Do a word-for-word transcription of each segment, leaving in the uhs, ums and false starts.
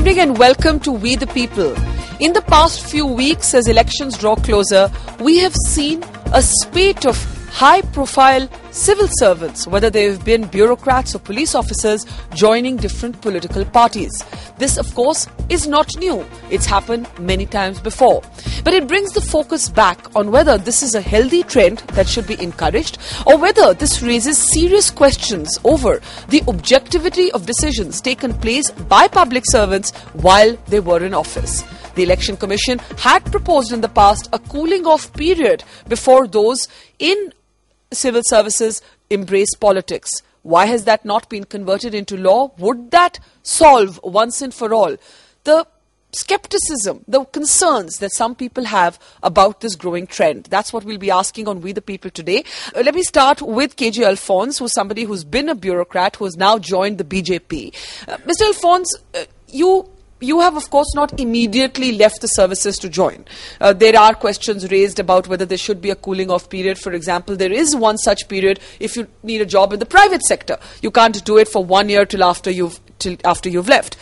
evening and welcome to We the People. In the past few weeks, as elections draw closer, we have seen a spate of high-profile civil servants, whether they have been bureaucrats or police officers, joining different political parties. This, of course, is not new. It's happened many times before. But it brings the focus back on whether this is a healthy trend that should be encouraged or whether this raises serious questions over the objectivity of decisions taken place by public servants while they were in office. The Election Commission had proposed in the past a cooling off period before those in civil services embrace politics. Why has that not been converted into law? Would that solve once and for all the skepticism, the concerns that some people have about this growing trend? That's what we'll be asking on We the People today. Uh, let me start with K J Alphonse, who's somebody who's been a bureaucrat, who has now joined the B J P. Uh, Mister Alphonse, uh, you... You have, of course, not immediately left the services to join. Uh, there are questions raised about whether there should be a cooling off period. For example, there is one such period if you need a job in the private sector. You can't do it for one year till after you've, till after you've left.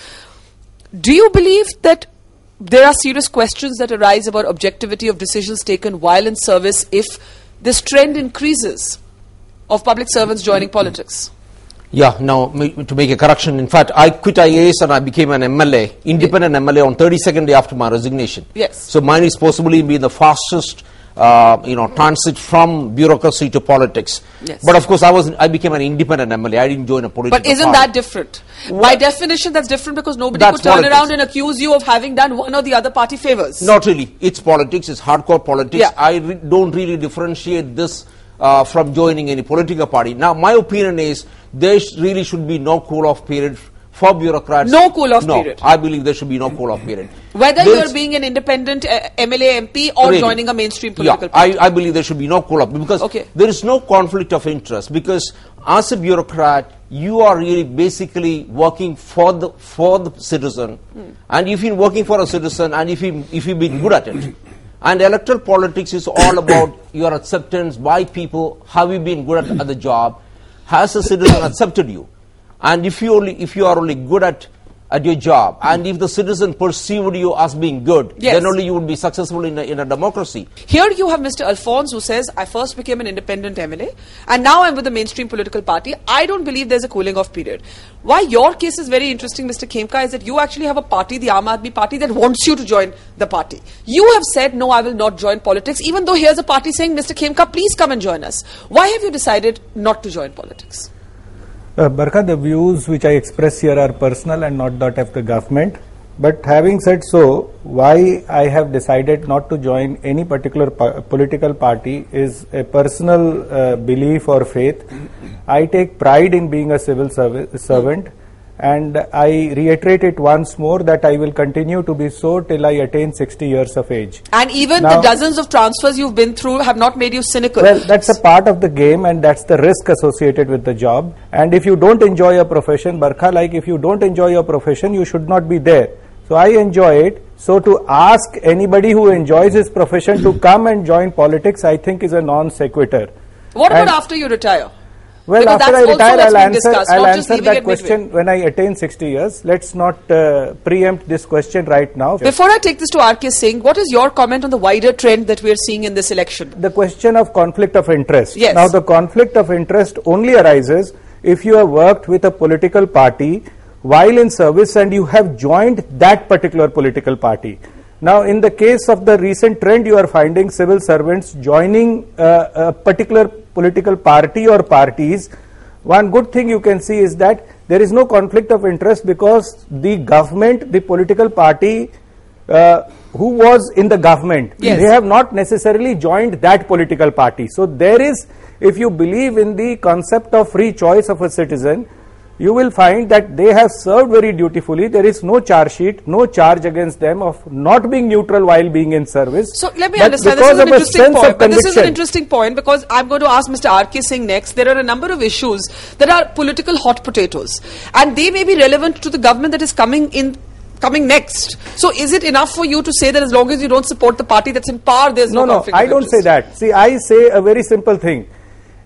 Do you believe that there are serious questions that arise about objectivity of decisions taken while in service if this trend increases of public servants joining politics? Yeah, now to make a correction, in fact, I quit I A S and I became an M L A, independent yeah. M L A on thirty-second day after my resignation. Yes. So mine is possibly be the fastest, uh, you know, transit from bureaucracy to politics. Yes. But of course, I was I became an independent M L A. I didn't join a political party. But isn't party. that different? Well, by definition, that's different because nobody that's could turn politics. around and accuse you of having done one or the other party favors. Not really. It's politics. It's hardcore politics. Yeah. I re don't really differentiate this uh, from joining any political party. Now, my opinion is there sh really should be no cool-off period for bureaucrats. No cool-off no, period? I believe there should be no cool-off period. Whether There's you're being an independent uh, M L A M P or really, joining a mainstream political yeah, party? I, I believe there should be no cool-off because okay. there is no conflict of interest, because as a bureaucrat, you are really basically working for the for the citizen, mm. and if you're working for a citizen and if you if you've been good at it. And electoral politics is all about your acceptance by people. Have you been good at, at the job? Has a citizen accepted you? And if you only if you are only good at at your job, and if the citizen perceived you as being good, yes. then only you would be successful in a, in a democracy. Here you have Mister Alphonse, who says, I first became an independent M L A and now I'm with the mainstream political party. I don't believe there's a cooling off period. Why your case is very interesting, Mister Khemka, is that you actually have a party, the Aam Aadmi Party, that wants you to join the party. You have said, no, I will not join politics, even though here's a party saying, Mister Khemka, please come and join us. Why have you decided not to join politics? Uh, Barkha, the views which I express here are personal and not that of the government. But having said so, why I have decided not to join any particular pa political party is a personal uh, belief or faith. I take pride in being a civil servant, and I reiterate it once more that I will continue to be so till I attain sixty years of age. And even now, the dozens of transfers you've been through have not made you cynical. Well, that's a part of the game and that's the risk associated with the job. And if you don't enjoy your profession, Barkha, like if you don't enjoy your profession, you should not be there. So I enjoy it. So to ask anybody who enjoys his profession to come and join politics, I think is a non sequitur. What about and after you retire? Well, because after I retire, I'll answer, discussed, I'll answer that question when I attain sixty years. Let's not uh, preempt this question right now. Before I take this to R K Singh, what is your comment on the wider trend that we are seeing in this election? The question of conflict of interest. Yes. Now, the conflict of interest only arises if you have worked with a political party while in service and you have joined that particular political party. Now, in the case of the recent trend, you are finding civil servants joining uh, a particular political party or parties. One good thing you can see is that there is no conflict of interest because the government, the political party uh, who was in the government, yes. they have not necessarily joined that political party. So there is, if you believe in the concept of free choice of a citizen, you will find that they have served very dutifully. There is no charge sheet, no charge against them of not being neutral while being in service. So let me but understand, this is an interesting point. But this is an interesting point because I'm going to ask Mister R K Singh next. There are a number of issues that are political hot potatoes and they may be relevant to the government that is coming in coming next. So is it enough for you to say that as long as you don't support the party that's in power, there's no, no conflict No, I of don't interest? say that. See, I say a very simple thing.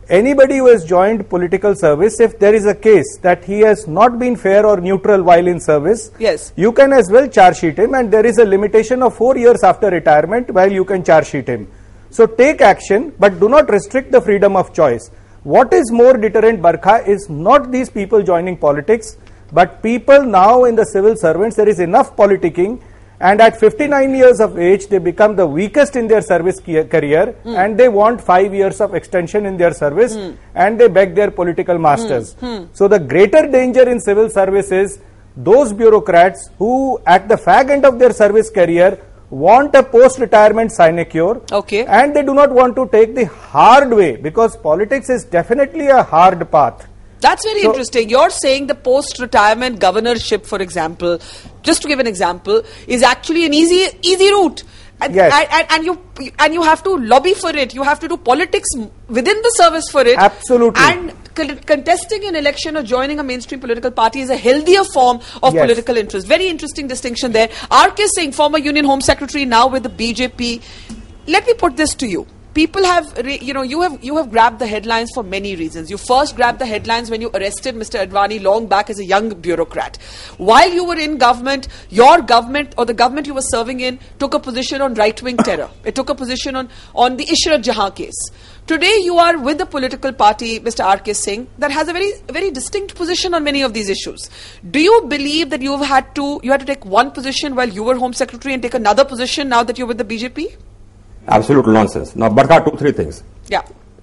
anybody who has joined political service, if there is a case that he has not been fair or neutral while in service, yes, you can as well charge sheet him, and there is a limitation of four years after retirement while you can charge sheet him. So take action, but do not restrict the freedom of choice. What is more deterrent, Barkha, is not these people joining politics, but people now in the civil servants. There is enough politicking, and at fifty-nine years of age, they become the weakest in their service career, mm. and they want five years of extension in their service, mm. and they beg their political masters. Mm. Mm. So the greater danger in civil service is those bureaucrats who at the fag end of their service career want a post-retirement sinecure, okay, and they do not want to take the hard way, because politics is definitely a hard path. That's very so, interesting. You're saying the post-retirement governorship, for example, just to give an example, is actually an easy easy route. And, yes. and, and you and you have to lobby for it. You have to do politics within the service for it. Absolutely. And contesting an election or joining a mainstream political party is a healthier form of yes. political interest. Very interesting distinction there. R K Singh, former Union Home Secretary, now with the B J P. Let me put this to you. People have, you know, you have you have grabbed the headlines for many reasons. You first grabbed the headlines when you arrested Mister Advani long back as a young bureaucrat. While you were in government, your government or the government you were serving in took a position on right-wing terror. It took a position on, on the Ishrat Jahan case. Today you are with the political party, Mister R K Singh, that has a very very distinct position on many of these issues. Do you believe that you've had to you had to take one position while you were Home Secretary and take another position now that you're with the B J P? Absolute nonsense. Now, Barkha, two, three things. Yeah.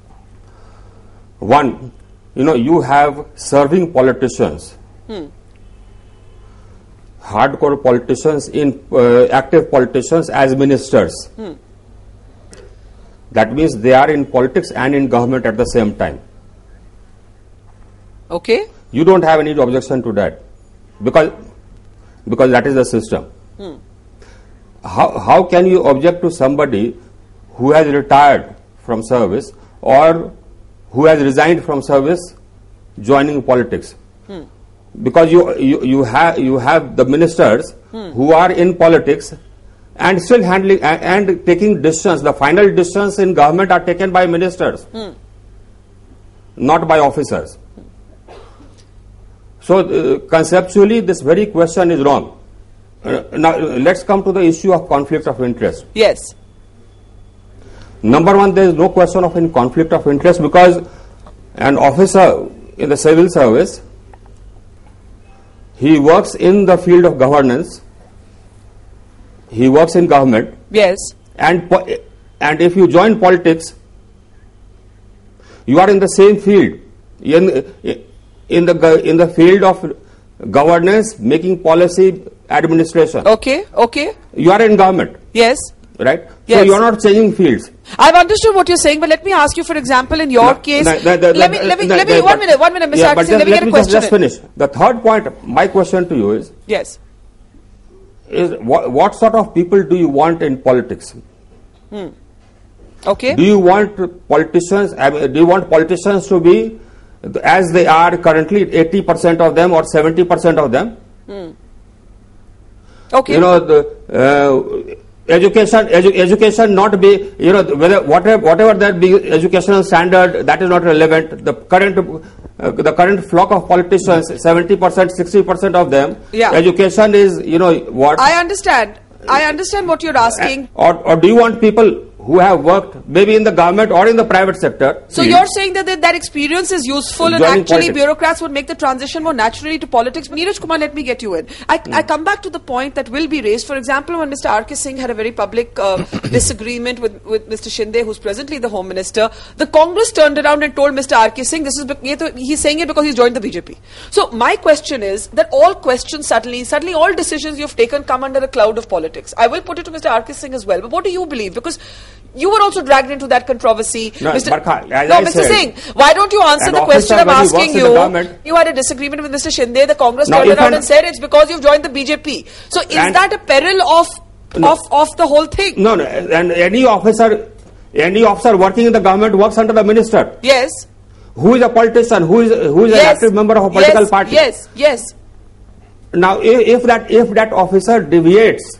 One, you know, you have serving politicians, hmm. hardcore politicians, in uh, active politicians as ministers. Hmm. That means they are in politics and in government at the same time. Okay. You don't have any objection to that, because because that is the system. Hmm. How how can you object to somebody who has retired from service or who has resigned from service joining politics? Hmm. Because you, you you have you have the ministers hmm. who are in politics and still handling and, and taking decisions. The final decisions in government are taken by ministers, hmm. not by officers. Hmm. So uh, conceptually, this very question is wrong. Uh, now let's come to the issue of conflict of interest. Yes. Number one, there is no question of any conflict of interest, because an officer in the civil service, he works in the field of governance, he works in government. Yes. And and if you join politics, you are in the same field, in in the in the field of governance, making policy, administration. Okay. Okay. You are in government. Yes. Right? Yes. So you are not changing fields. I've understood what you're saying, but let me ask you, for example, in your no, case, no, no, no, let me, let me, no, let me, no, one minute, one minute, Mister Yeah, Akis, let, let me let get me a question. Just, just finish. The third point, my question to you is, yes, is what, what sort of people do you want in politics? Hmm. Okay. Do you want politicians, I mean, do you want politicians to be, as they are currently, eighty percent of them or seventy percent of them? Hmm. Okay. You know, the, uh, Education, edu education not be, you know, whether whatever whatever that be educational standard, that is not relevant. The current uh, the current flock of politicians, seventy percent, sixty percent of them, yeah. education is, you know, what? I understand. I understand what you're asking. Uh, or or do you want people who have worked maybe in the government or in the private sector? So you're saying that that, that experience is useful and actually politics. Bureaucrats would make the transition more naturally to politics. But Neeraj Kumar, let me get you in. I, mm. I come back to the point that will be raised. For example, when Mister R K Singh had a very public uh, disagreement with, with Mister Shinde, who's presently the Home Minister, the Congress turned around and told Mister R K Singh, this is he's saying it because he's joined the B J P. So my question is that all questions suddenly, suddenly all decisions you've taken come under a cloud of politics. I will put it to Mister R K Singh as well. But what do you believe? Because you were also dragged into that controversy. No, Mister Barkha, as no I Mister said, Singh, why don't you answer the question I'm asking you? You had a disagreement with Mister Shinde. The Congress now, turned around an, and said it's because you've joined the B J P. So is that a peril of, no, of, of the whole thing? No, no. And any officer, any officer working in the government works under the minister. Yes. Who is a politician? Who is who is yes. an active member of a political yes. party? Yes. Yes. Now, if, if that if that officer deviates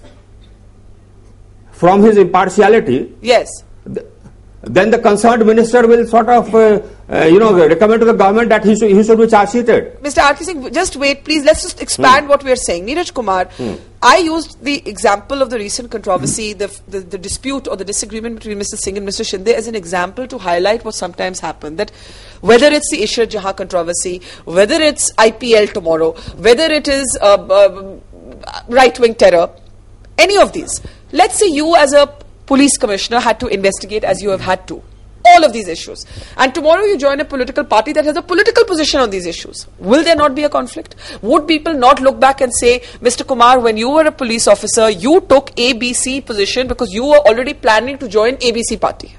from his impartiality, yes, th then the concerned minister will sort of uh, uh, you know, recommend to the government that he should, he should be charge sheeted. Mister R K Singh, just wait, please. Let's just expand hmm. what we are saying. Neeraj Kumar, hmm. I used the example of the recent controversy, the, the the dispute or the disagreement between Mister Singh and Mister Shinde as an example to highlight what sometimes happens. That whether it's the Ishrat Jahan controversy, whether it's I P L tomorrow, whether it is uh, uh, right-wing terror, any of these. Let's say you as a police commissioner had to investigate as you have had to all of these issues, and tomorrow you join a political party that has a political position on these issues. Will there not be a conflict? Would people not look back and say, Mister Kumar, when you were a police officer, you took A B C position because you were already planning to join A B C party?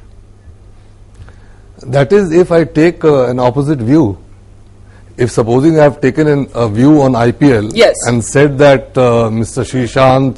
That is, if I take uh, an opposite view. If supposing I have taken an, a view on I P L yes. and said that uh, Mister Srishant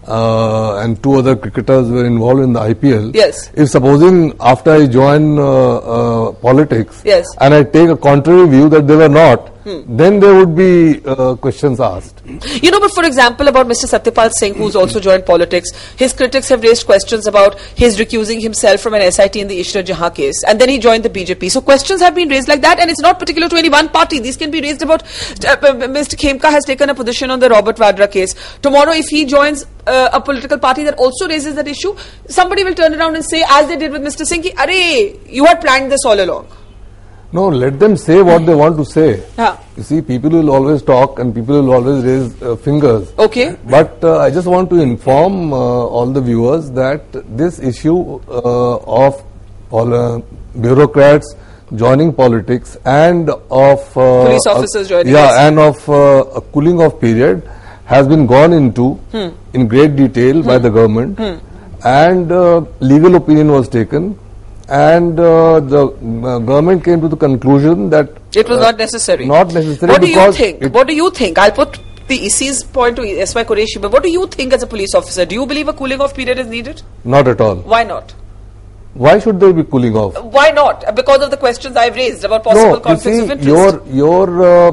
uh, and two other cricketers were involved in the I P L. Yes. If supposing after I join uh, uh, politics yes. and I take a contrary view that they were not, hmm. then there would be uh, questions asked. You know, but for example, about Mister Satyapal Singh, who's also joined politics, his critics have raised questions about his recusing himself from an S I T in the Ishrat Jahan case, and then he joined the B J P. So questions have been raised like that, and it's not particular to any one party. These can be raised about, uh, Mister Khemka has taken a position on the Robert Vadra case. Tomorrow, if he joins uh, a political party that also raises that issue, somebody will turn around and say, as they did with Mister Singh, Arey, you had planned this all along. No, let them say what they want to say. Huh. You see, people will always talk and people will always raise uh, fingers. Okay. But uh, I just want to inform uh, all the viewers that this issue uh, of all, uh, bureaucrats joining politics and of uh, police officers uh, joining yeah, us. and of uh, a cooling off period has been gone into hmm. in great detail hmm. by the government, hmm. and uh, legal opinion was taken. And uh, the uh, government came to the conclusion that it was uh, not necessary. Not necessary. What do you think? What do you think? I'll put the E C's point to S Y Qureshi, but what do you think as a police officer? Do you believe a cooling off period is needed? Not at all. Why not? Why should there be cooling off? Why not? Because of the questions I've raised about possible no, conflicts you see, of interest. Your your uh,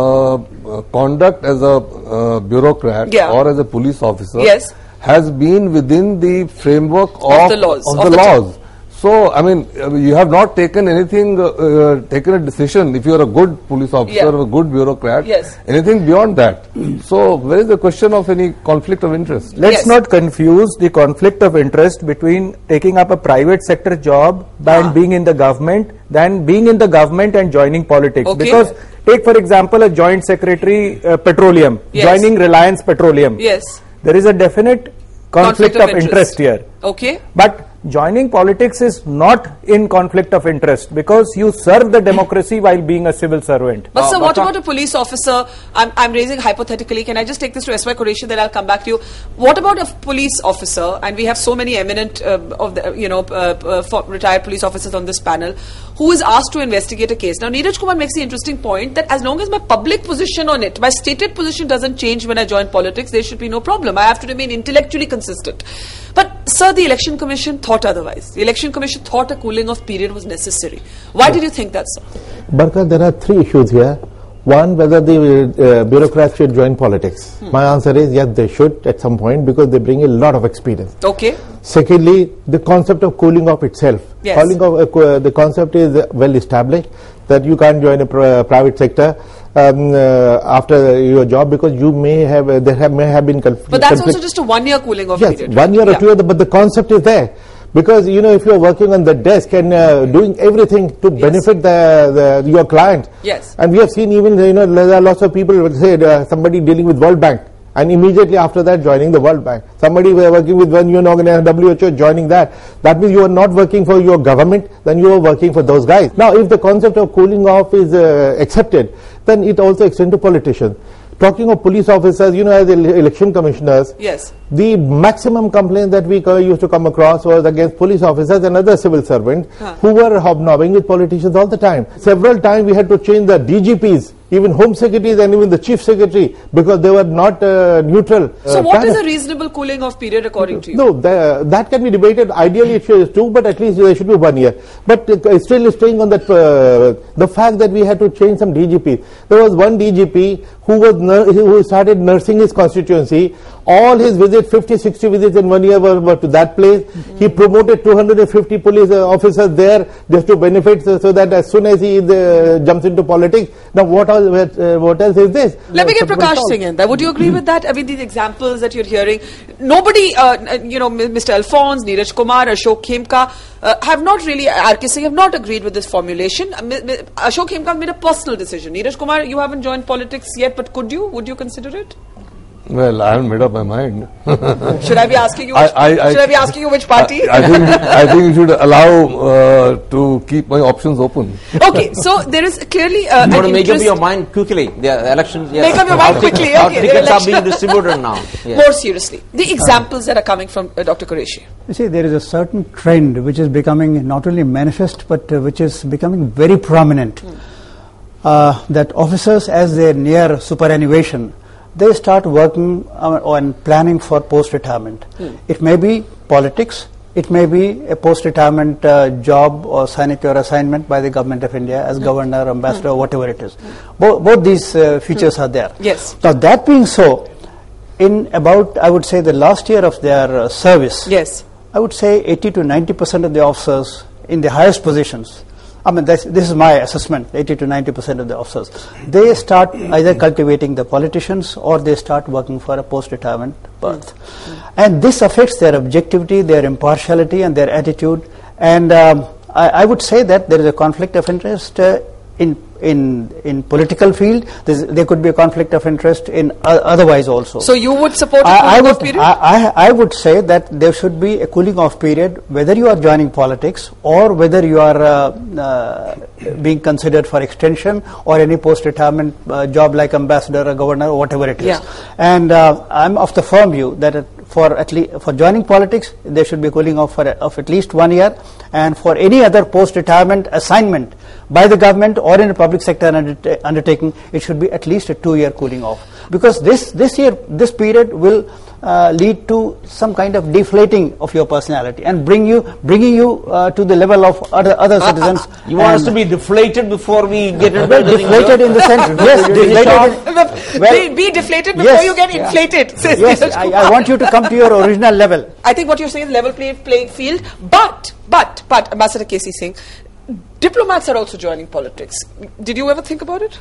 uh, conduct as a uh, bureaucrat yeah. or as a police officer yes. has been within the framework of, of the laws. Of of the the laws. So, I mean, you have not taken anything, uh, uh, taken a decision, if you are a good police officer yeah. or a good bureaucrat, yes. anything beyond that. So, where is the question of any conflict of interest? Let's yes. not confuse the conflict of interest between taking up a private sector job and ah. being in the government than being in the government and joining politics. Okay. Because, take for example, a joint secretary, uh, petroleum, yes. joining Reliance Petroleum. Yes. There is a definite conflict, conflict of, of interest. interest here. Okay. But joining politics is not in conflict of interest because you serve the democracy while being a civil servant. But uh, sir, what about a police officer? I'm, I'm raising hypothetically. Can I just take this to S Y Qureshi, then I'll come back to you. What about a police officer? And we have so many eminent, uh, of the, you know, uh, uh, retired police officers on this panel who is asked to investigate a case. Now, Neeraj Kumar makes the interesting point that as long as my public position on it, my stated position doesn't change when I join politics, there should be no problem. I have to remain intellectually consistent. But, sir, the Election Commission thought otherwise. The Election Commission thought a cooling off period was necessary. Why did you think that, sir? Barka, there are three issues here. One, whether the uh, bureaucrats should join politics. Hmm. My answer is yes, they should at some point because they bring a lot of experience. Okay. Secondly, the concept of cooling off itself. Yes. Cooling off, uh, the concept is uh, well established that you can't join a pr uh, private sector um, uh, after your job because you may have uh, there have, may have been conflict. But that's also just a one-year cooling off yes, period. Yes, one year yeah. or two years, but the concept is there. Because, you know, if you're working on the desk and uh, doing everything to benefit yes. the, the your client. Yes. And we have seen even, you know, there are lots of people who say uh, somebody dealing with World Bank and immediately after that joining the World Bank. Somebody working with one U N organization, W H O, joining that. That means you are not working for your government, then you are working for those guys. Now, if the concept of cooling off is uh, accepted, then it also extends to politicians. Talking of police officers, you know, as election commissioners, yes. the maximum complaint that we used to come across was against police officers and other civil servants huh. who were hobnobbing with politicians all the time. Several times we had to change the D G Ps, even home secretaries and even the chief secretary because they were not uh, neutral. So uh, what is a reasonable cooling off period according to you? No, the, that can be debated. Ideally it should be two, but at least there should be one year. But uh, still staying on that, uh, the fact that we had to change some D G Ps. There was one D G P who was who started nursing his constituency All his visits, fifty, sixty visits in one year were, were to that place. Mm-hmm. He promoted two hundred fifty police uh, officers there just to benefit, so, so that as soon as he uh, jumps into politics, now what else, uh, what else is this? Let me get Prakash Singh in there. Would you agree with that? I mean, these examples that you're hearing, nobody, uh, you know, Mister Alphonse, Neeraj Kumar, Ashok Khemka, uh, have not really, R K Singh have not agreed with this formulation. Uh, Ashok Khemka made a personal decision. Neeraj Kumar, you haven't joined politics yet, but could you? Would you consider it? Well, I haven't made up my mind. Should I be asking you? Which, I, I, should I be asking you which party? I, I think I think you should allow uh, to keep my options open. Okay, so there is clearly uh, you want to make up your mind quickly. The elections. Yes. Make up your mind quickly. Our Okay, tickets are being distributed now. Yes. More seriously, the examples that are coming from uh, Doctor Qureshi. You see, there is a certain trend which is becoming not only manifest but uh, which is becoming very prominent. Hmm. Uh, that officers, as they near superannuation, they start working uh, on planning for post-retirement. Hmm. It may be politics, it may be a post-retirement uh, job or sinecure assignment by the Government of India as hmm. governor, ambassador, hmm. whatever it is. Hmm. Bo both these uh, features hmm. are there. Yes. Now that being so, in about, I would say, the last year of their uh, service, yes, I would say eighty to ninety percent of the officers in the highest positions, I mean, this, this is my assessment, eighty to ninety percent of the officers, they start either cultivating the politicians or they start working for a post-retirement berth. Mm. And this affects their objectivity, their impartiality and their attitude. And um, I, I would say that there is a conflict of interest uh, in in in political field. There could be a conflict of interest in uh, otherwise also. So you would support a I, cooling I would, off period? I, I, I would say that there should be a cooling off period, whether you are joining politics or whether you are uh, uh, being considered for extension or any post-retirement uh, job like ambassador or governor or whatever it is. Yeah. And uh, I'm of the firm view that it, for at least for joining politics, there should be cooling off for of at least one year, and for any other post-retirement assignment by the government or in a public sector undert undertaking, it should be at least a two-year cooling off, because this this year this period will uh, lead to some kind of deflating of your personality and bring you bringing you uh, to the level of other other uh, citizens. Uh, you want us to be deflated before we get into well, deflated in the sense, yes, deflated. In, well, be, be deflated before yes, you get yeah. inflated. Yes, I, I want you to come to your original level. I think what you're saying is level play, playing field, but but but Ambassador K C Singh, diplomats are also joining politics. Did you ever think about it?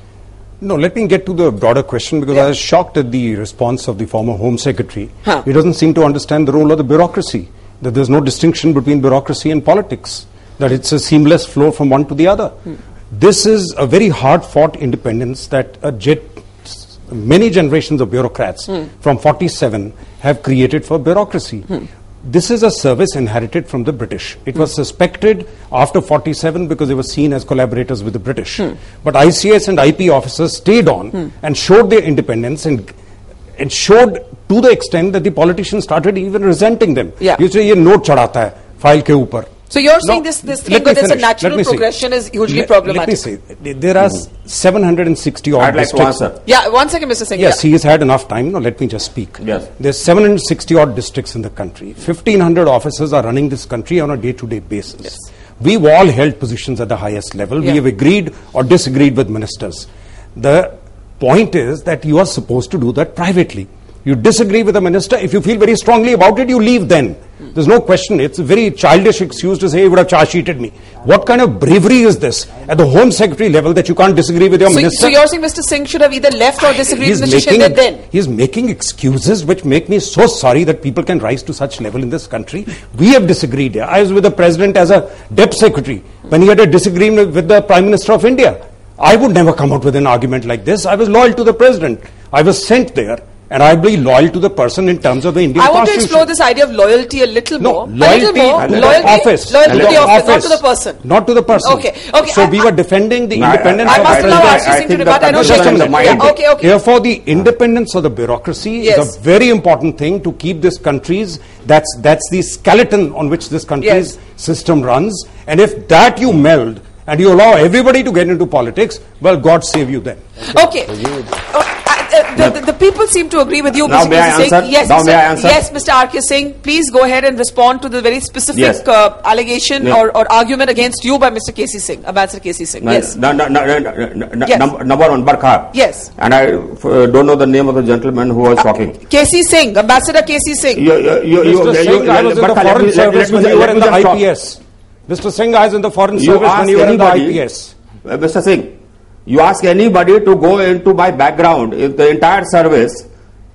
No, let me get to the broader question, because yeah. I was shocked at the response of the former Home Secretary. Huh. He doesn't seem to understand the role of the bureaucracy, that there's no distinction between bureaucracy and politics, that it's a seamless flow from one to the other. Hmm. This is a very hard-fought independence that a jet, many generations of bureaucrats hmm. from forty-seven have created for bureaucracy. Hmm. This is a service inherited from the British. It mm. was suspected after forty-seven because they were seen as collaborators with the British. Mm. But I C S and I P officers stayed on mm. and showed their independence, and and showed to the extent that the politicians started even resenting them. Yeah. You say, ye note chadhata hai file ke upar. So you're saying no, this this thing that there's a natural progression is hugely let, problematic. Let me say, there are mm. seven hundred sixty odd I'd like districts. To answer. Yeah, one second, Mister Singh. Yes, yeah. he has had enough time. No, let me just speak. Yes. There's seven hundred sixty odd districts in the country. fifteen hundred officers are running this country on a day-to-day basis. Yes. We've all held positions at the highest level. Yeah. We have agreed or disagreed with ministers. The point is that you are supposed to do that privately. You disagree with a minister. If you feel very strongly about it, you leave then. Mm. There's no question. It's a very childish excuse to say he would have charge sheeted me. What kind of bravery is this at the Home Secretary level that you can't disagree with your so, minister? So you're saying Mister Singh should have either left or disagreed he's with Mister making, Shinde then? He's making excuses which make me so sorry that people can rise to such level in this country. We have disagreed here. I was with the President as a Deputy Secretary when he had a disagreement with the Prime Minister of India. I would never come out with an argument like this. I was loyal to the President. I was sent there. And I be loyal to the person in terms of the Indian I want Constitution. to explore this idea of loyalty a little no, more. Loyalty, a little more. to the Loyalty, office. Loyalty to the office, not office, to the person. Not to the person. Okay, okay. So I, we I, were defending the no, independence I, I of the must allow president. R C Singh to rebut. I know Just a minute. yeah, okay, okay. Therefore, the independence of the bureaucracy yes. is a very important thing to keep this country's, that's, that's the skeleton on which this country's yes. system runs. And if that you meld and you allow everybody to get into politics, well, God save you then. Okay. okay. uh, the, the, the people seem to agree with you, Now Mister may I Singh. answer? Yes, Now Mister may I answer? Yes, Mister R K Singh, please go ahead and respond to the very specific Yes. uh, allegation Yeah. or, or argument against you by Mister K C Singh, Ambassador K C Singh. No, Yes. no, no, no, no, no, no, Yes. num- number one, Barkha. Yes. And I uh, don't know the name of the gentleman who was talking. K C Singh, Ambassador K C Singh. You, you, you, you, Mister you, Singh, I was in the Barkha, let foreign me- let- service let me when ju- you were let in me the just talk. I P S. Mister Singh, I was in the foreign You service when ask you were in the anybody, I P S. uh, Mister Singh, you ask anybody to go into my background in the entire service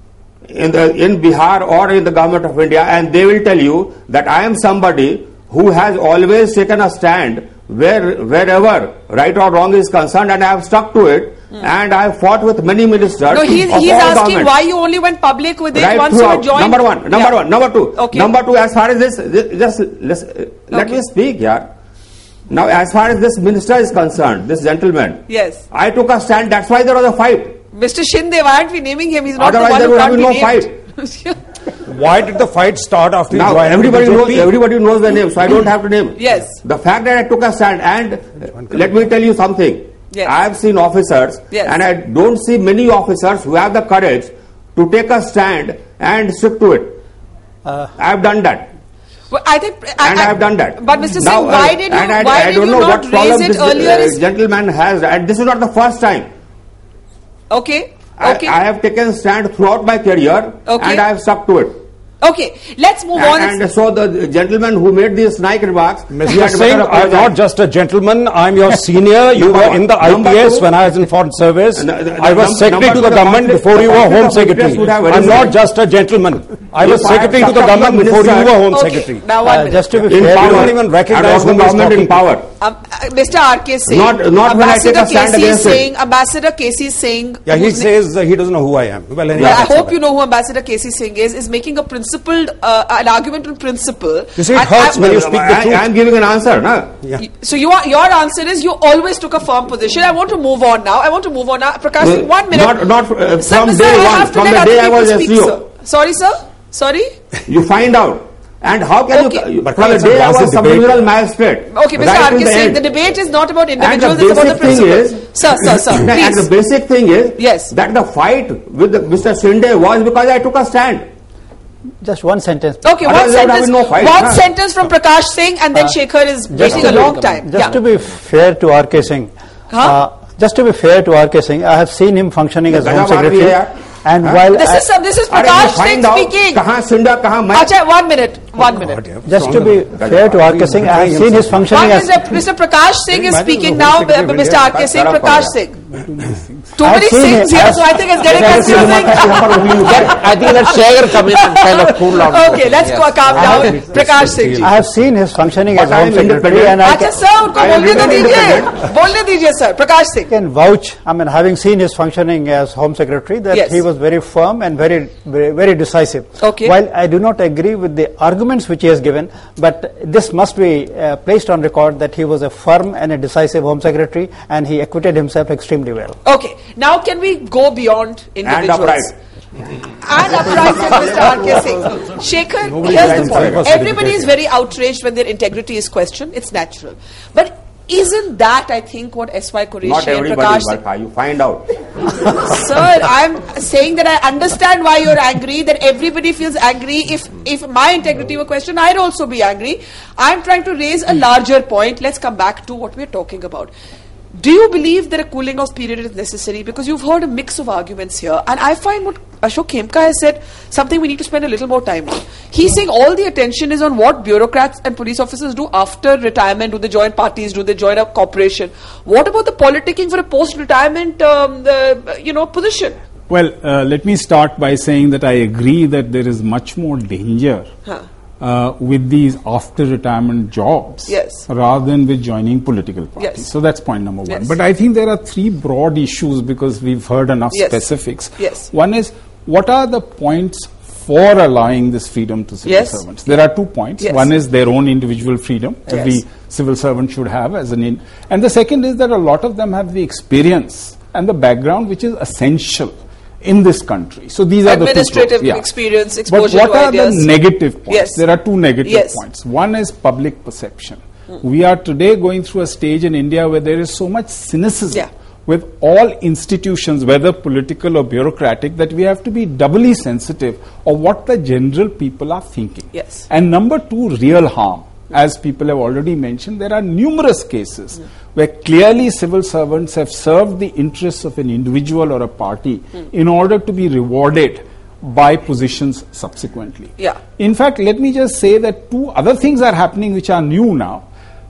in the in Bihar or in the government of India, and they will tell you that I am somebody who has always taken a stand where wherever right or wrong is concerned, and I have stuck to it, and I have fought with many ministers. No, he's, of he's all asking governments. why you only went public with it Right once you throughout. had joined. Number one, number Yeah. one, number two. Okay. Number two, as far as this, this just let's, uh, let Okay. me speak, yeah. Now, as far as this minister is concerned, this gentleman, Yes. I took a stand. That's why there was a fight. Mister Shinde, why aren't we naming him? He's not Otherwise the there one would who have can't been be no named. Why did the fight start after you Now, joined everybody the B J knows, P? everybody knows the name, so I don't have to name. Yes. The fact that I took a stand, and uh, let me tell you something. Yes. I have seen officers, Yes. and I don't see many officers who have the courage to take a stand and stick to it. Uh, I have done that. Well, I think, And I have done that. But Mister Now, Singh, why uh, did you, and I, why I did don't you know not what problem raise it this earlier? uh, Is- gentleman has, and this is not the first time. okay, I, okay, I have taken stand throughout my career, Okay. and I have stuck to it. okay. Let's move on. And, and so the gentleman who made these snide remarks, he Mister had better Singh, I'm apologize. not just a gentleman, I'm your senior. You Number were one. in the Number I P S two- when I was in foreign service. No, the- the I was num- secretary number to the two, the government conflict- before the you were conflict home of interest secretary. would have I'm arisen. not just a gentleman. I was If I have secretary to stuck the up your government before you minister- were home Okay, secretary. now one uh, minute. just to be in fair, power, You don't even recognize and who is government in talking. power. Um, uh, Mister R K Singh, Not- not when I take Ambassador a stand K C against it. Singh, Ambassador K C Singh. Yeah, he whose na- says uh, he doesn't know who I am. Well, anyway, Well, I that's all hope right. you know who Ambassador K C Singh is. Is making a principled, uh, an argument on principle. You see, it And hurts I- when you speak the I, truth. I am giving an answer, no? Yeah. So you are, your answer is you always took a firm position. I want to move on now. I want to move on now. Prakash, Uh, one minute. not- not, uh, Sir, from sir, day I one, have to from let the other day I people was speak, S E O. sir. Sorry, sir. Sorry. You find out. And how can Okay. you, But from the it's a day I massive was debate. sub-regional magistrate. Okay, Mister right R till K the Singh, end. the debate is not about And individuals. the It's about the basic thing principle. is, Sir, sir, sir, and the please. basic thing is Yes. that the fight with the, Mister Shinde was because I took a stand. just one sentence. Okay, one Otherwise, there would have sentence. been no fight, one huh? sentence from Prakash Singh, and then Shekhar is waiting a to be- long time. Just Yeah. to be fair to R K Singh, Huh? uh, just to be fair to R K Singh, I have seen him functioning as Gajab Home aadmi Secretary, hai yaar. and Huh? while This I- is some, this is Are you Prakash find Singh out speaking. kahan Shinde, kahan मैं? Acha, one minute, one minute. just to be fair to R K Singh, I have seen his One functioning as Mister Mister Prakash Singh is Imagine speaking the whole now. Secretary of uh, Mister India. R K Singh, Shut up, Prakash Prakash. Singh. Too I've many seen Singhs it. here, I've- so I think it's getting I confusing. think let Shekhar come in and kind of cool down. Okay, let's go calm down. Prakash Singh ji. I have seen his functioning as But I Home am Secretary, independent. and I अच्छा can, sir उनको I am बोलने तो really दीजिए independent. बोलने दीजिए sir Prakash Singh can vouch. I mean, having seen his functioning as Home Secretary, that Yes. he was very firm and very, very, very decisive. Okay. While I do not agree with the arguments which he has given, but this must be uh, placed on record that he was a firm and a decisive Home Secretary, and he acquitted himself extremely well. Okay, now can we go beyond And individuals? upright. And upright with Mister R K Singh. Shekhar, here's the point. Everybody is very outraged when their integrity is questioned. It's natural. But isn't that, I think, what S Y Qureshi Not and everybody, Prakash Singh... Barkha. You find out. Sir, I'm saying that I understand why you're angry, that everybody feels angry. If, if my integrity were questioned, I'd also be angry. I'm trying to raise a larger point. Let's come back to what we're talking about. Do you believe that a cooling off period is necessary? Because you've heard a mix of arguments here. And I find what Ashok Khemka has said something we need to spend a little more time on. He's saying all the attention is on what bureaucrats and police officers do after retirement. Do they join parties? Do they join a corporation? What about the politicking for a post-retirement um, uh, you know, position? Well, uh, let me start by saying that I agree that there is much more danger Huh. uh, with these after retirement jobs Yes. rather than with joining political parties. Yes. So that's point number one. Yes. But I think there are three broad issues because we've heard enough Yes. specifics. Yes. One is, what are the points for allowing this freedom to civil Yes. servants? There are two points. Yes. One is their own individual freedom. Every Yes. civil servant should have as an in. And the second is that a lot of them have the experience and the background which is essential in this country. So these are the two Administrative pros. Yeah. experience, But exposure what to are ideas. the negative points? Yes. There are two negative Yes. points. One is public perception. We are today going through a stage in India where there is so much cynicism Yeah. with all institutions, whether political or bureaucratic, that we have to be doubly sensitive of what the general people are thinking. Yes. And number two, real harm. As people have already mentioned, there are numerous cases mm. where clearly civil servants have served the interests of an individual or a party mm. in order to be rewarded by positions subsequently. Yeah. In fact, let me just say that two other things are happening which are new now.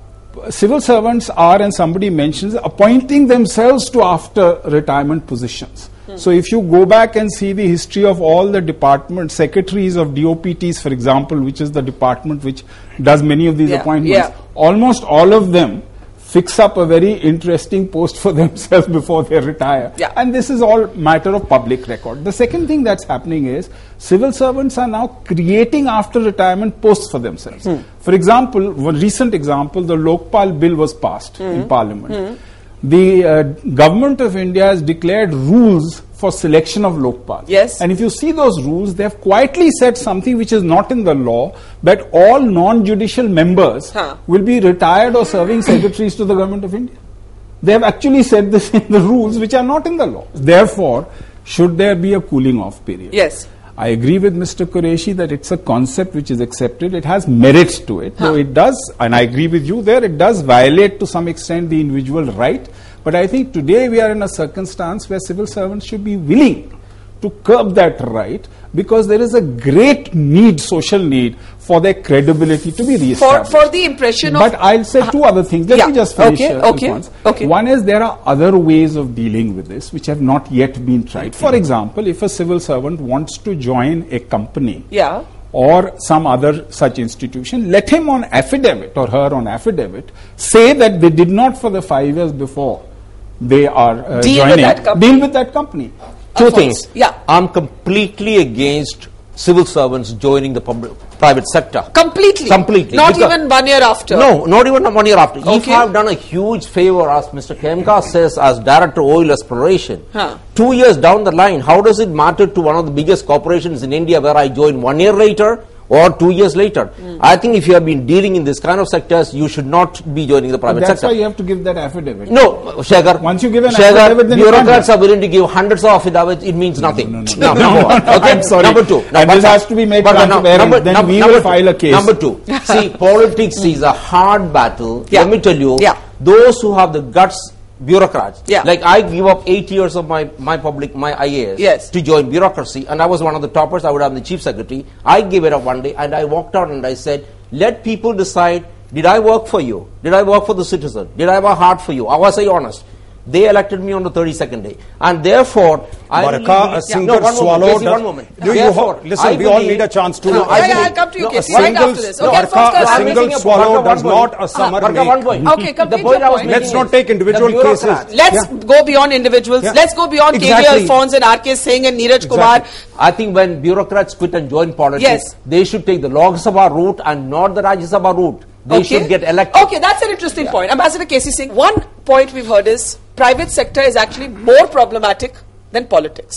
Civil servants are, and somebody mentions, appointing themselves to after retirement positions. Hmm. So if you go back and see the history of all the department secretaries of D O P Ts, for example, which is the department which does many of these yeah. appointments, yeah. almost all of them fix up a very interesting post for themselves before they retire. Yeah. And this is all matter of public record. The second thing that's happening is civil servants are now creating after retirement posts for themselves. Hmm. For example, one recent example, the Lokpal bill was passed hmm. in Parliament. Hmm. The uh, government of India has declared rules for selection of Lokpal. Yes. And if you see those rules, they have quietly said something which is not in the law, that all non-judicial members huh. will be retired or serving secretaries to the government of India. They have actually said this in the rules which are not in the law. Therefore, should there be a cooling off period? Yes. I agree with Mister Qureshi that it's a concept which is accepted. It has merits to it. Huh. So it does, and I agree with you there, it does violate to some extent the individual right. But I think today we are in a circumstance where civil servants should be willing to curb that right, because there is a great need, social need, for their credibility to be For, re-established. for the impression of... But I'll say two other things. Let yeah. me just finish okay, uh, okay, once. okay. One is there are other ways of dealing with this which have not yet been tried. For example, if a civil servant wants to join a company Yeah. or some other such institution, let him on affidavit or her on affidavit say that they did not for the five years before they are uh, Deal with joining, that company. deal with that company. Two Alphonse, things. yeah. I'm completely against civil servants joining the public, private sector. Completely? Completely. Not Because- even one year after? No, not even one year after. If Okay. I've done a huge favor, as Mister Khemka says, as Director of Oil Exploration, Huh. two years down the line, how does it matter to one of the biggest corporations in India where I join one year later or two years later? Mm. I think if you have been dealing in this kind of sectors, you should not be joining the private That's sector. why you have to give that affidavit. No, Shekhar. Once you give an Shekhar, affidavit, then you bureaucrats can't. are willing to give hundreds of affidavits. It means nothing. No, no, Now, no, no, number no, one. no, Okay? I'm sorry. Number two. And this has to be made but no, transparent. number- Then number- we number will two. file a case. Number two. See, politics is a hard battle. Yeah. Let me tell you. Yeah. Those who have the guts, bureaucrats. Yeah. Like I give up eight years of my, my public, my I A S Yes. to join bureaucracy, and I was one of the toppers. I would have the chief secretary. I gave it up one day, and I walked out and I said, let people decide, did I work for you? Did I work for the citizen? Did I have a heart for you? Or was I honest? They elected me on the thirty-second day, and therefore I Baraka, really- a single no, one swallow moment, Casey, does- one moment. Do you Therefore, ho- listen, I we all believe- need a chance to- No, No, I yeah, yeah, believe- I'll come to you, No, a Casey, right single- after this. no, Okay, Baraka, first, a I'm single making a swallow point. does not a summer Baraka, one make. point. Okay, complete The point your I was point. making Let's not is take individual the bureaucrats- cases. Let's go beyond individuals. Yeah. Let's go beyond Exactly. K V Alphonse and R K Singh and Neeraj Kumar. Exactly. I think when bureaucrats quit and join politics, Yes. they should take the Lok Sabha route and not the Rajya Sabha route. They Okay. should get elected. Okay, that's an interesting point. Ambassador K C Singh, one point we've heard is private sector is actually more problematic than politics.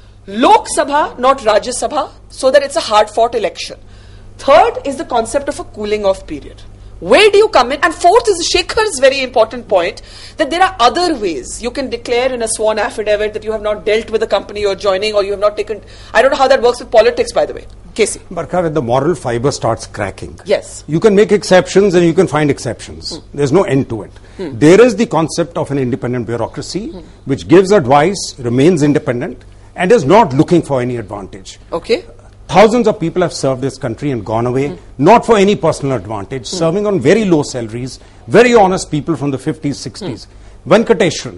Lok Sabha, not Rajya Sabha, so that it's a hard-fought election. Third is the concept of a cooling off period. Where do you come in? And fourth is Shekhar's very important point that there are other ways. You can declare in a sworn affidavit that you have not dealt with the company you're joining, or you have not taken. I don't know how that works with politics, by the way. Casey. Barka, when the moral fiber starts cracking, Yes. you can make exceptions and you can find exceptions. Hmm. There's no end to it. Hmm. There is the concept of an independent bureaucracy hmm. which gives advice, remains independent, and is not looking for any advantage. Okay. Thousands of people have served this country and gone away, mm. not for any personal advantage, mm. serving on very low salaries, very honest people from the fifties, sixties. Mm. Venkateshwaran,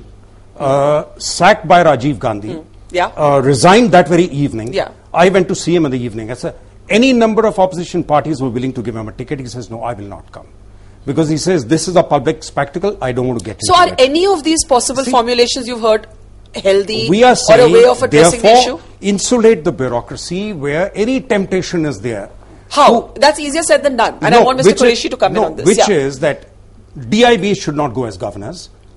uh, sacked by Rajiv Gandhi, mm. yeah. uh, resigned that very evening. Yeah. I went to see him in the evening. I said, any number of opposition parties were willing to give him a ticket. He says, no, I will not come. Because he says, this is a public spectacle, I don't want to get so into are it. So are any of these possible See, formulations you've heard healthy we are saying, or a way of addressing the therefore, issue? insulate the bureaucracy where any temptation is there. How? To, That's easier said than done. And no, I want Mister which is- Qureshi to come no, in on this. Which yeah. is that D I Bs should not go as governors.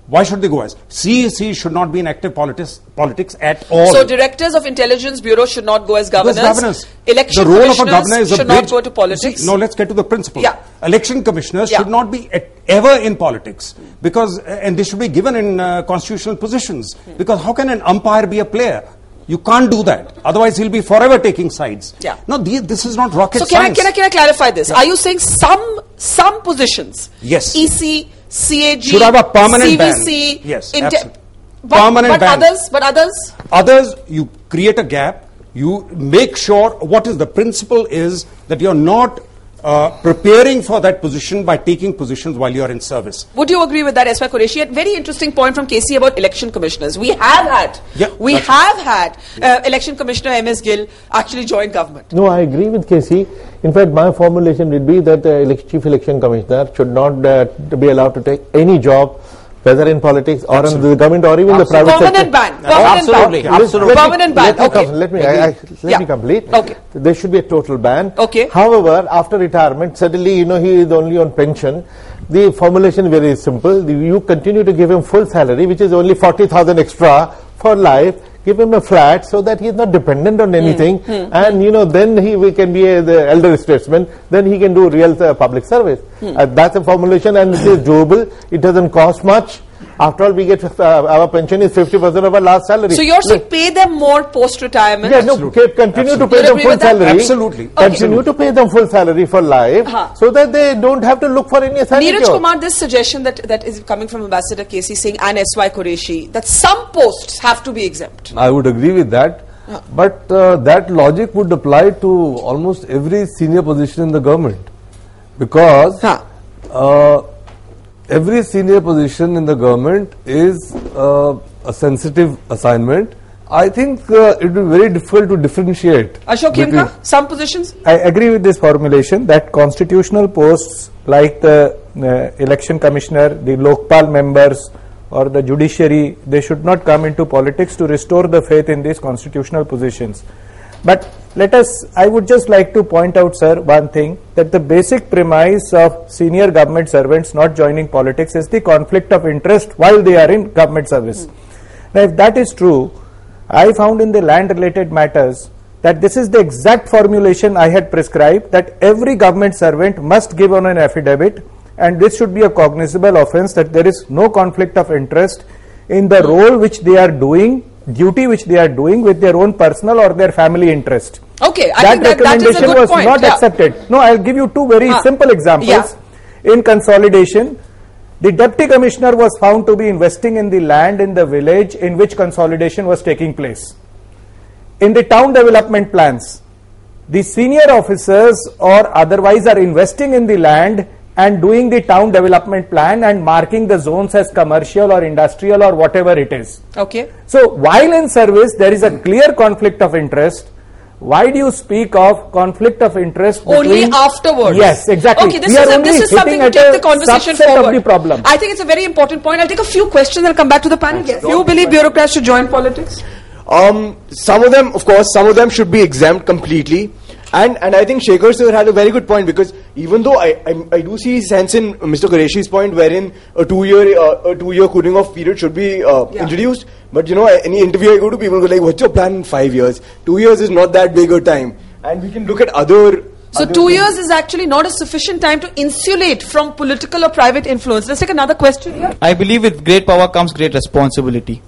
Why should they go as? C E C should not be in active politics, politics at all. So directors of intelligence bureau should not go as governors. governors. Election the role of a commissioners governor is a should bridge. not go to politics. See, no, let's get to the principle. Yeah. Election commissioners Yeah. should not be at, ever in politics because, uh, and they should be given in uh, constitutional positions. Hmm. Because how can an umpire be a player? You can't do that. Otherwise, he'll be forever taking sides. Yeah. No, the, this is not rocket So can I, science. can I can I clarify this? Are you saying some some positions? Yes. E C, C A G, Should have a permanent C V C, ban. Yes, inte- absolutely. But, Permanent but ban. others, but others. Others, you create a gap. You make sure what is the principle is that you're not uh, preparing for that position by taking positions while you're in service. Would you agree with that, S Y Qureshi? A very interesting point from K C about election commissioners. We have had, Yeah, we that's have had uh, election commissioner M S Gill actually join government. No, I agree with K C. In fact, my formulation would be that the elect- chief election commissioner should not uh, be allowed to take any job, whether in politics or in the government or even the private Permanent sector. ban. Permanent Absolutely. ban. Absolutely. Let me- Permanent ban. Let me, Okay. come, let me, I, I, let Yeah. me complete. Okay. There should be a total ban. Okay. However, after retirement, suddenly, you know, he is only on pension. The formulation is very simple. The- You continue to give him full salary, which is only forty thousand extra for life. Give him a flat so that he is not dependent on anything. And, you know, then he we can be a, the elder statesman. Then he can do real uh, public service. Uh, that's a formulation and it is doable. It doesn't cost much. After all, we get uh, our pension is fifty percent of our last salary. So you're saying Look, pay them more post-retirement? yeah, no, ca- continue to pay You'll them agree full with that? salary. Absolutely. Continue to pay them full salary for life, Uh-huh. so that they don't have to look for any sanity. Neeraj Kumar, this suggestion that, that is coming from Ambassador K C Singh and S Y Qureshi, that some posts have to be exempt. I would agree with that. But uh, that logic would apply to almost every senior position in the government. Because Huh. uh, every senior position in the government is uh, a sensitive assignment. I think uh, it will be very difficult to differentiate. Ashok between- Khemka, some positions? I agree with this formulation that constitutional posts like the uh, election commissioner, the Lokpal members or the judiciary, they should not come into politics to restore the faith in these constitutional positions. But let us, I would just like to point out, sir, one thing, that the basic premise of senior government servants not joining politics is the conflict of interest while they are in government service. Now, if that is true, I found in the land related matters that this is the exact formulation I had prescribed, that every government servant must give on an affidavit, and this should be a cognizable offence, that there is no conflict of interest in the role which they are doing, duty which they are doing with their own personal or their family interest. Okay, I that think that, that is a recommendation good was point. not yeah. accepted. No, I'll give you two very Ah. simple examples. Yeah. In consolidation, the deputy commissioner was found to be investing in the land in the village in which consolidation was taking place. In the town development plans, the senior officers or otherwise are investing in the land and doing the town development plan and marking the zones as commercial or industrial or whatever it is. Okay. So while in service there is a clear conflict of interest, why do you speak of conflict of interest Only between- afterwards. Yes, exactly. Okay, this We is, are a, only this is something hitting to at take a the conversation subset forward. of the problem. I think it's a very important point. I'll take a few questions and I'll come back to the panel. Yes. You believe bureaucrats should join politics? Um, some of them, of course, some of them should be exempt completely. And and I think Shekhar sir had a very good point, because even though I I, I do see sense in Mister Qureshi's point, wherein a two-year uh, a two-year cooling off period should be uh, Yeah. introduced. But you know, any interview I go to, people go like, "What's your plan in five years?" Two years is not that big a time, and we can look at other. So other two things. years is actually not a sufficient time to insulate from political or private influence. Let's take another question here. I believe with great power comes great responsibility.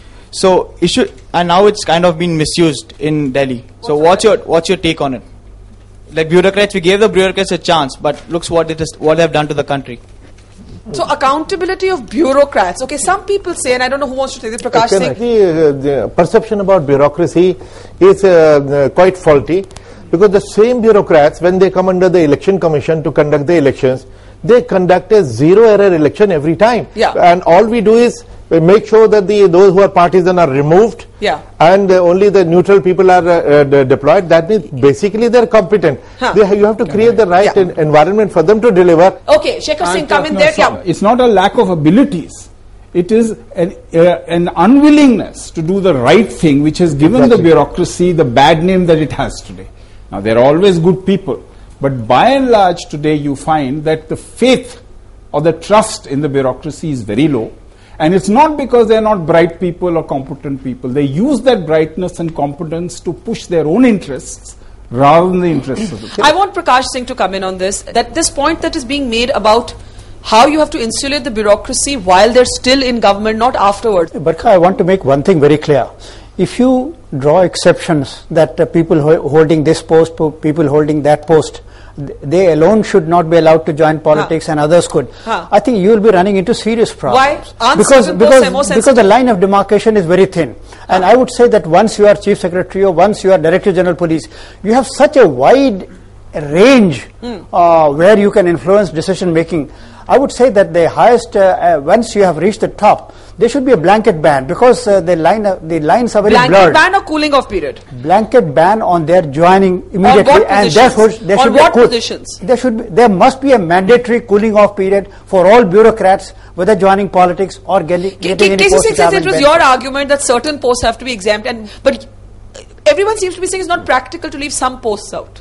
So issue, and now it's kind of been misused in Delhi. So what's your what's your take on it? Like bureaucrats, we gave the bureaucrats a chance, but looks what it is, what they have done to the country. So accountability of bureaucrats. Okay, some people say, and I don't know who wants to take this. Prakash Can- Singh. The, uh, the perception about bureaucracy is uh, uh, quite faulty, because the same bureaucrats, when they come under the election commission to conduct the elections, they conduct a zero error election every time. Yeah. And all we do is we make sure that the those who are partisan are removed. Yeah. And uh, only the neutral people are uh, uh, de- deployed. That means basically they're competent. Huh. They, you have to create the right Yeah. en- environment for them to deliver. Okay, Shekhar Singh, come in No, there. so- Yeah. It's not a lack of abilities. It is an, uh, an unwillingness to do the right thing which has given the Exactly. bureaucracy the bad name that it has today. Now, there are always good people, but by and large today you find that the faith or the trust in the bureaucracy is very low, And it's not because they're not bright people or competent people. They use that brightness and competence to push their own interests rather than the interests of the people. I want Prakash Singh to come in on this. That this point that is being made about how you have to insulate the bureaucracy while they're still in government, not afterwards. Barkha, I want to make one thing very clear. If you draw exceptions that uh, people ho- holding this post, po- people holding that post, th- they alone should not be allowed to join politics, huh. and others could. Huh. I think you will be running into serious problems. Why? Aren't because certain because, posts more sensitive? because the line of demarcation is very thin. And I would say that once you are Chief Secretary or once you are Director General Police, you have such a wide range hmm. uh, where you can influence decision making. I would say that the highest, uh, uh, once you have reached the top, there should be a blanket ban because uh, the line, uh, the lines are very blanket blurred. Blanket ban or cooling off period? Blanket ban on their joining immediately, on what and positions? therefore there on should what be a cool, positions? There should be, there must be a mandatory cooling off period for all bureaucrats, whether joining politics or getting, getting any post. K C says it was your argument that certain posts have to be exempt, and but everyone seems to be saying it's not practical to leave some posts out.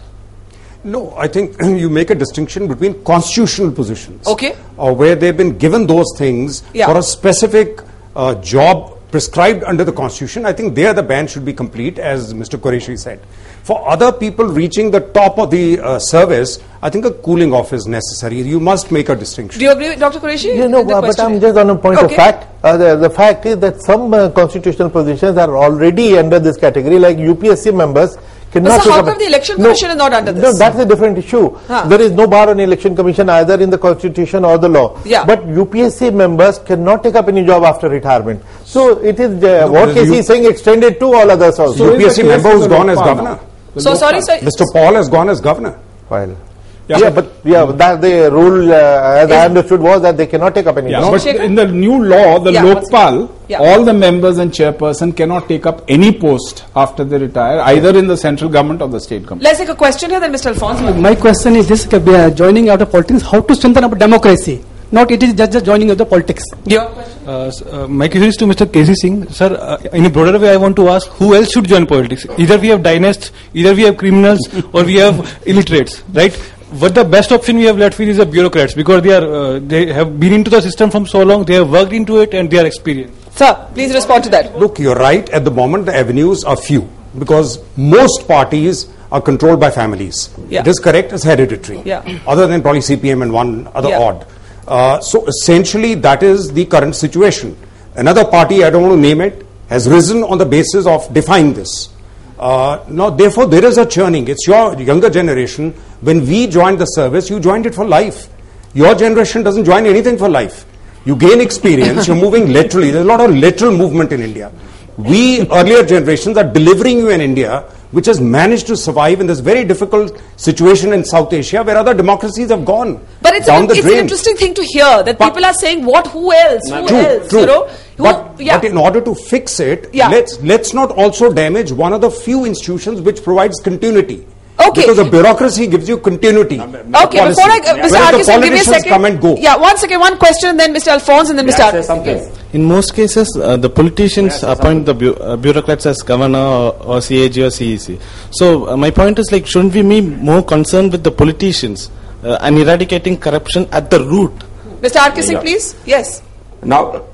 No, I think you make a distinction between constitutional positions. Okay. Or where they've been given those things yeah. for a specific uh, job prescribed under the Constitution. I think there the ban should be complete, as Mister Qureshi said. For other people reaching the top of the uh, service, I think a cooling off is necessary. You must make a distinction. Do you agree with Doctor Qureshi? You know, uh, but I'm just on a point okay. of fact. Uh, the, the fact is that some uh, constitutional positions are already under this category, like U P S C members. But so how come the Election Commission no, is not under this? No, that's a different issue. Huh. There is no bar on Election Commission either in the Constitution or the law. Yeah. But U P S C members cannot take up any job after retirement. So it is uh, no, what K C is saying extended to all others also. So U P S C member who's gone as governor. So sorry, sir. Mister Paul has gone as governor. Well, Yeah, yeah, but, but yeah, that the rule, uh, as I understood, was that they cannot take up any Yeah, job. but in the new law, the Yeah, Lokpal, yeah. all the members and chairperson cannot take up any post after they retire, either in the central government or the state government. Let's take a question here, then Mister Alphonse. My question is this: uh, joining out of politics, how to strengthen our democracy? Not it is just, just joining of the politics. Your question? Uh, uh, my question is to Mister K C Singh. Sir, uh, in a broader way, I want to ask who else should join politics? Either we have dynasts, either we have criminals, or we have illiterates, right? What the best option we have left with is the bureaucrats, because they are uh, they have been into the system from so long, they have worked into it, and they are experienced. Sir, please respond to that. Look, you're right. At the moment, the avenues are few because most parties are controlled by families. Yeah. It is correct, it's hereditary. Yeah. Other than probably C P M and one other Yeah. odd. Uh, so essentially, that is the current situation. Another party, I don't want to name it, has risen on the basis of defying this. Uh, now, therefore, there is a churning. It's your younger generation. When we joined the service, you joined it for life. Your generation doesn't join anything for life. You gain experience, you're moving laterally. There's a lot of lateral movement in India. We, earlier generations, are delivering you an India which has managed to survive in this very difficult situation in South Asia where other democracies have gone But it's, down a, the it's drain. an interesting thing to hear that But- people are saying, what, who else, who True, else, true. you know? Who, But, yeah. but in order to fix it, Yeah. let's let's not also damage one of the few institutions which provides continuity. Okay. Because the bureaucracy gives you continuity. Okay, policy. before I, uh, Mister Whereas the Arkison, give me a politicians second. come and go. Yeah, one second, one question, and then Mister Alphonse, and then Mister Arkison. Yes. In most cases, uh, the politicians appoint the bu- uh, bureaucrats as governor or, or C A G or C E C. So uh, my point is, like, shouldn't we be more concerned with the politicians uh, and eradicating corruption at the root? Mister Arkison, Yeah. please. Yes. Now,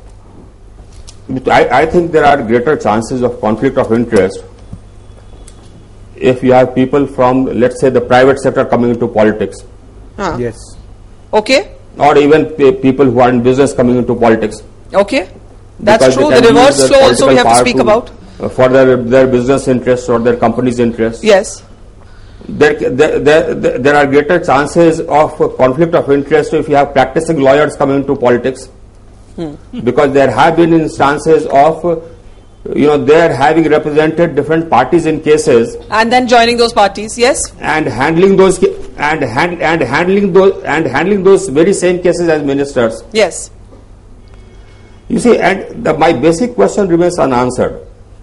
I, I think there are greater chances of conflict of interest if you have people from, let's say, the private sector coming into politics, Huh. Yes. Okay. or even pe- people who are in business coming into politics. Okay. That's Because true. they The can use reverse their flow also we have political to power speak to, about. uh, for their, their business interests or their company's interests. Yes. There, there, there, there are greater chances of uh, conflict of interest if you have practicing lawyers coming into politics, Hmm. because there have been instances of, uh, you know, they are having represented different parties in cases And then joining those parties. Yes. and handling those ca- and hand, and handling those and handling those very same cases as ministers. Yes. You see, and the, my basic question remains unanswered.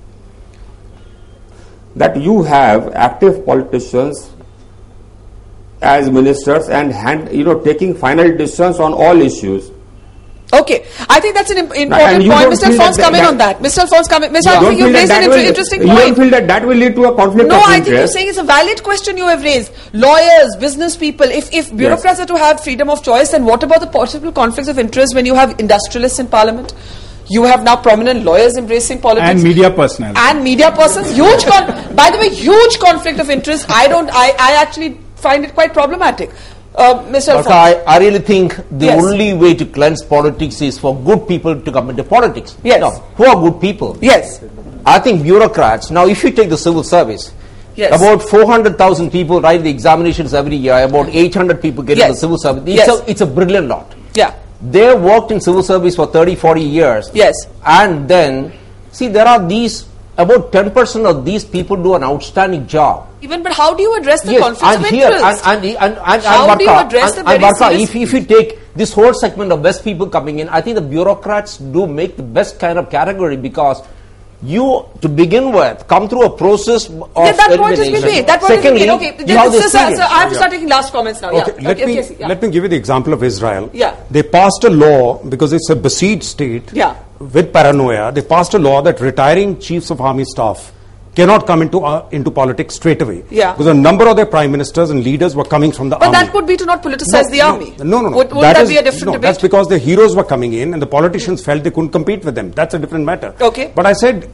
That you have active politicians as ministers and hand, you know, taking final decisions on all issues. Okay. I think that's an im- And important you point. don't Mister feel Alphonse, that- come in that- on that. Mister Alphonse, come in. Mister You don't Alphonse, you feel that raised an that inter- will- interesting you don't point. feel that that will lead to a conflict No, of I think you're interest? saying it's a valid question you have raised. Lawyers, business people, if, if bureaucrats are to have freedom of choice, then what about the possible conflicts of interest when you have industrialists in parliament? You have now prominent lawyers embracing politics. And media personalities. And media persons. Huge, con- by the way, huge conflict of interest. I don't, I, I actually find it quite problematic. Uh, Mister But I, I really think the Yes. only way to cleanse politics is for good people to come into politics. Yes. Now, who are good people? Yes. I think bureaucrats. Now, if you take the civil service, Yes. about four hundred thousand people write the examinations every year, about eight hundred people get Yes. into the civil service. It's, Yes. a, it's a brilliant lot. Yeah. They worked in civil service for thirty, forty years. Yes. And then, see, there are these, about ten percent of these people do an outstanding job. Even, but how do you address the Yes, conflict and of here, interest? and, and, and, and, How and do you Barka, address and, the and very Barka, serious- if, if you take this whole segment of best people coming in, I think the bureaucrats do make the best kind of category, because you, to begin with, come through a process of Yeah, that point has been elimination. made. That point Secondly, has been made. Okay, you have the sir, sir, experience. sir, I have to start taking last comments now. Okay, yeah. let okay, me yes, yeah. let me give you the example of Israel. Yeah. They passed a law because it's a besieged state. Yeah. With paranoia, they passed a law that retiring chiefs of army staff cannot come into uh, into politics straight away. Yeah. Because a number of their prime ministers and leaders were coming from the But army. that would be to not politicize the army. No, no, no. Would, would that, is- be a different no, debate? That's because the heroes were coming in and the politicians felt they couldn't compete with them. That's a different matter. Okay. But I said,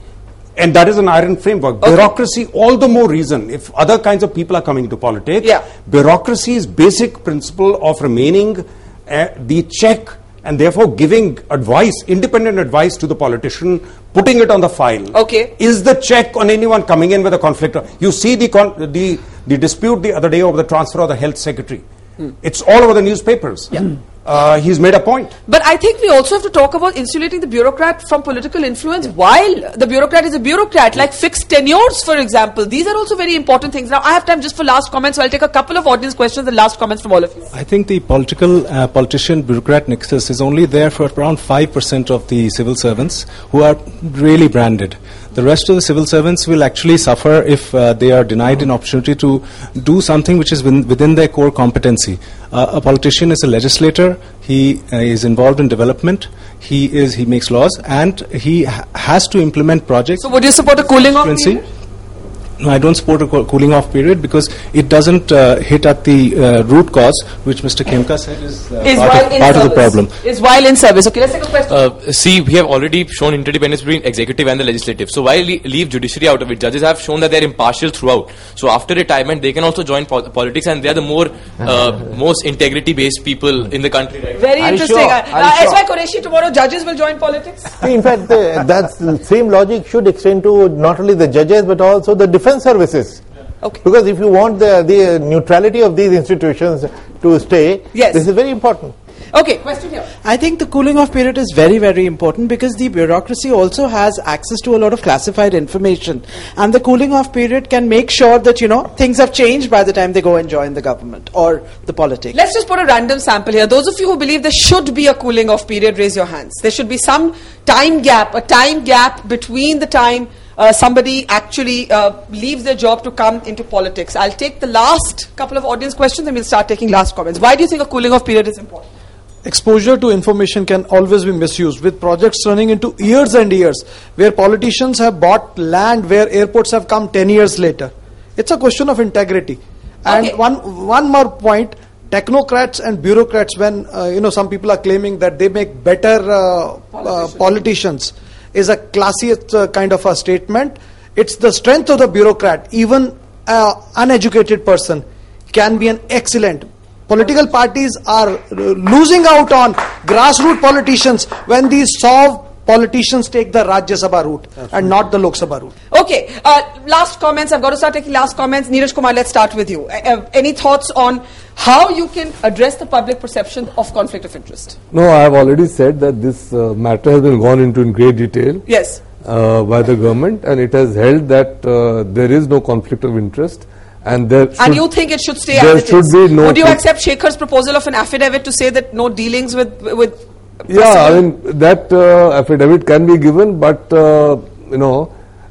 and that is an iron framework. Okay. Bureaucracy, all the more reason, if other kinds of people are coming into politics, Yeah. bureaucracy's basic principle of remaining uh, the check and therefore giving advice, independent advice to the politician, putting it on the file, Okay. is the check on anyone coming in with a conflict. You see the con- the the dispute the other day over the transfer of the health secretary. It's all over the newspapers. Yeah. Uh, he's made a point. But I think we also have to talk about insulating the bureaucrat from political influence while the bureaucrat is a bureaucrat, like fixed tenures, for example. These are also very important things. Now, I have time just for last comments, so I'll take a couple of audience questions and last comments from all of you. I think the political uh, politician-bureaucrat nexus is only there for around five percent of the civil servants who are really branded. The rest of the civil servants will actually suffer if uh, they are denied an opportunity to do something which is within, within their core competency. Uh, a politician is a legislator. He uh, is involved in development. He is he makes laws, and he ha- has to implement projects. So would you support a cooling off Constituency. period? No, I don't support a co- cooling off period because it doesn't uh, hit at the uh, root cause, which Mister Khemka said is, uh, Is part, while of, in part of the service. problem. Is while in service. Okay, let's take a question. Uh, see, we have already shown interdependence between executive and the legislative. So why le- leave judiciary out of it? Judges have shown that they are impartial throughout. So after retirement, they can also join po- politics, and they are the more uh, most integrity-based people in the country. Right? Very Are you interesting. sure? Uh, Are you uh, sure? S Y Qureshi, tomorrow judges will join politics? In fact, the, that's the same logic should extend to not only the judges but also the defense services. Okay. Because if you want the, the neutrality of these institutions to stay, Yes. this is very important. Okay, question here. I think the cooling off period is very, very important because the bureaucracy also has access to a lot of classified information. And the cooling off period can make sure that, you know, things have changed by the time they go and join the government or the politics. Let's just put a random sample here. Those of you who believe there should be a cooling off period, raise your hands. There should be some time gap, a time gap between the time uh, somebody actually uh, leaves their job to come into politics. I'll take the last couple of audience questions and we'll start taking last comments. Why do you think a cooling off period is important? Exposure to information can always be misused, with projects running into years and years, where politicians have bought land where airports have come ten years later. It's a question of integrity. And Okay. one one more point, technocrats and bureaucrats, when uh, you know some people are claiming that they make better uh, uh, politicians, is a classiest uh, kind of a statement. It's the strength of the bureaucrat. Even an uneducated person can be an excellent. Political parties are uh, losing out on grassroots politicians when these soft politicians take the Rajya Sabha route and not the Lok Sabha route. Okay, uh, last comments. I've got to start taking last comments. Neeraj Kumar, let's start with you. Uh, uh, any thoughts on how you can address the public perception of conflict of interest? No, I have already said that this uh, matter has been gone into in great detail. Yes. Uh, by the government, and it has held that uh, there is no conflict of interest. And there should, And you think it should stay there as it should is? be no Would you co- accept Shekhar's proposal of an affidavit to say that no dealings with with? Yeah, I mean that uh, affidavit can be given, but uh, you know,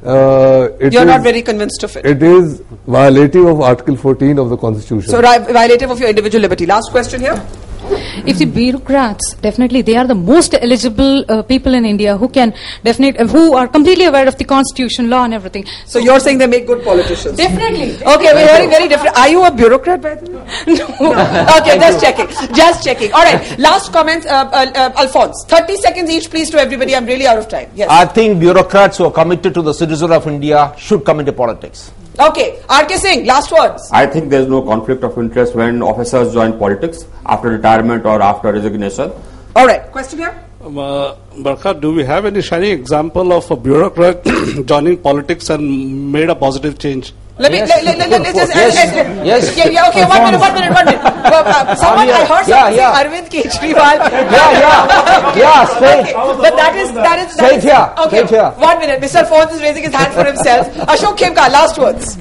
uh, it You're is- not very convinced of it. It is violative of Article fourteen of the Constitution. So ri- violative of your individual liberty. Last question here. if the bureaucrats, definitely they are the most eligible uh, people in India who can definitely, who are completely aware of the constitution, law and everything. So you're saying they make good politicians? Definitely. Okay, we're hearing very different. Are you a bureaucrat, by the way? No. Okay, just checking. Just checking. All right. Last comments, uh, uh, uh, Alphonse. thirty seconds each, please, to everybody. I'm really out of time. Yes. I think bureaucrats who are committed to the citizen of India should come into politics. Okay. R K Singh, last words. I think there is no conflict of interest when officers join politics after retirement or after resignation. All right. Question here? Um, uh, Barkha, do we have any shining example of a bureaucrat joining politics and made a positive change? Let me, yes. let, let, let, let, let's just, yes. uh, uh, yes. Yeah, yeah, okay, one minute, one minute, one minute. Uh, uh, someone, I heard someone yeah, say Arvind Kejriwal. Yeah, yeah, yeah, straight. Okay, but that is, that is, that Straight is, here, okay, straight here. One minute, Mister Alphonse is raising his hand for himself. Ashok Khemka, last words.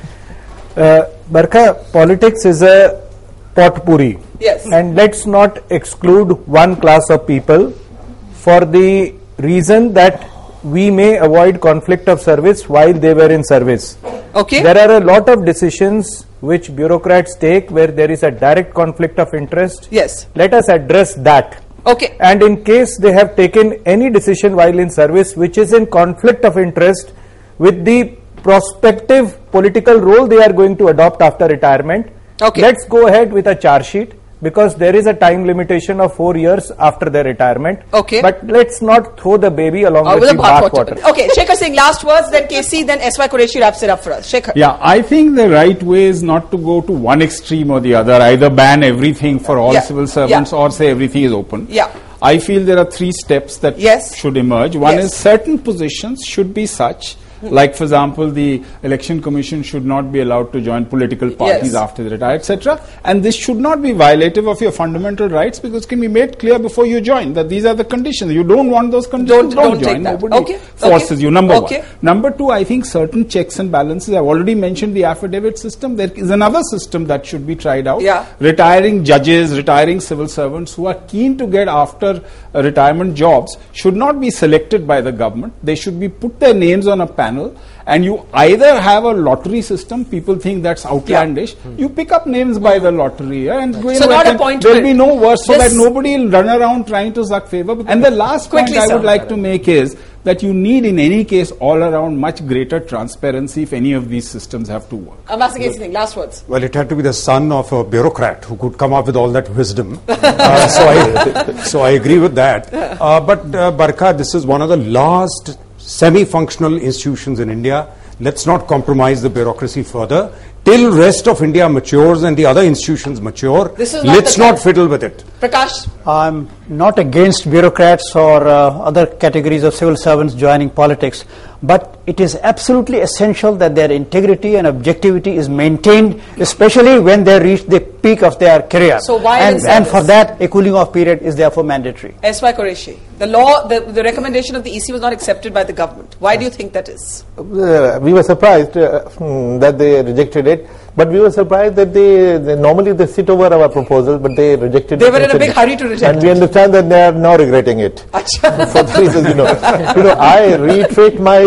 Uh, Barkha, politics is a potpourri. Yes. And let's not exclude one class of people for the reason that we may avoid conflict of service while they were in service. Okay. There are a lot of decisions which bureaucrats take where there is a direct conflict of interest. Yes. Let us address that. Okay. And in case they have taken any decision while in service which is in conflict of interest with the prospective political role they are going to adopt after retirement, okay, let's go ahead with a charge sheet, because there is a time limitation of four years after their retirement. Okay. But let's not throw the baby along Uh, with, with the the bath bathwater. water. Okay, Shekhar Singh, last words, then K C, then S Y Qureshi wraps it up for us. Shekhar. Yeah, I think the right way is not to go to one extreme or the other, either ban everything for all Yeah. civil servants Yeah. or say everything is open. Yeah. I feel there are three steps that Yes. should emerge. One Yes. is certain positions should be such, like for example, the election commission should not be allowed to join political parties Yes. after they retire, et cetera. And this should not be violative of your fundamental rights, because it can be made clear before you join that these are the conditions. You don't want those conditions, Don't- don't join. take that. Nobody Okay. forces Okay. you. Number Okay. one. Number two, I think certain checks and balances. I've already mentioned the affidavit system. There is another system that should be tried out. Yeah. Retiring judges, retiring civil servants who are keen to get after uh, retirement jobs should not be selected by the government. They should be put their names on a panel, and you either have a lottery system. People think that's outlandish. You pick up names by the lottery, yeah, and you So know, not and appointment. there'll be no worse, so This- that nobody will run around trying to suck favor. And the last Quickly, point I sir. would like to make is that you need, in any case, all around much greater transparency if any of these systems have to work. Ambassador K C Singh, last words. Well, it had to be the son of a bureaucrat who could come up with all that wisdom. uh, so, I, so I agree with that. Uh, but, uh, Barkha, this is one of the last semi-functional institutions in India. Let's not compromise the bureaucracy further. Till rest of India matures and the other institutions mature, This is not let's the not time. fiddle with it. Prakash. I'm not against bureaucrats or uh, other categories of civil servants joining politics, but it is absolutely essential that their integrity and objectivity is maintained, especially when they reach the peak of their career. So while and, in and for service. that, a cooling off period is therefore mandatory. S Y Qureshi. The law, the, the recommendation of the E C was not accepted by the government. Why do you think that is? Uh, we were surprised uh, hmm, that they rejected it, but we were surprised that they, they normally they sit over our proposal, but they rejected They it. were in a big instead. hurry to reject and we it. understand that they are now regretting it. For the reasons, you know, you know, I reiterate my,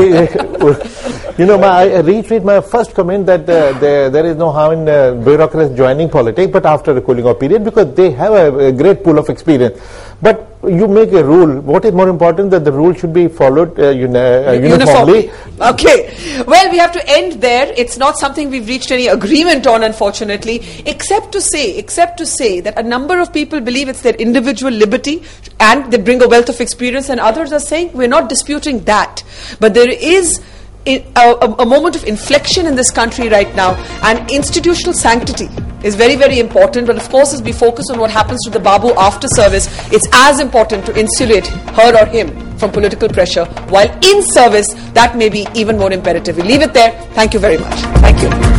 you know, my, I reiterate my first comment that uh, there, there is no harm in uh, bureaucrats joining politics, but after a cooling off period, because they have a, a great pool of experience. But you make a rule. What is more important, that the rule should be followed uh, uni- uh, uniformly. Okay. Well, we have to end there. It's not something we've reached any agreement on, unfortunately, except to say, except to say that a number of people believe it's their individual liberty and they bring a wealth of experience, and others are saying we're not disputing that. But there is a, a, a moment of inflection in this country right now, and institutional sanctity is very, very important. But of course, as we focus on what happens to the Babu after service, it's as important to insulate her or him from political pressure, while in service that may be even more imperative. We leave it there. Thank you very much. Thank you.